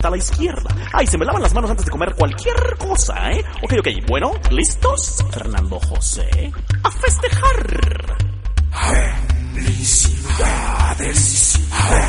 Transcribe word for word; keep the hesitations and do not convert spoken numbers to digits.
a la izquierda. Ay, se me lavan las manos antes de comer cualquier cosa, ¿eh? Ok, ok, bueno, ¿listos? Fernando José, a festejar. Felicidades.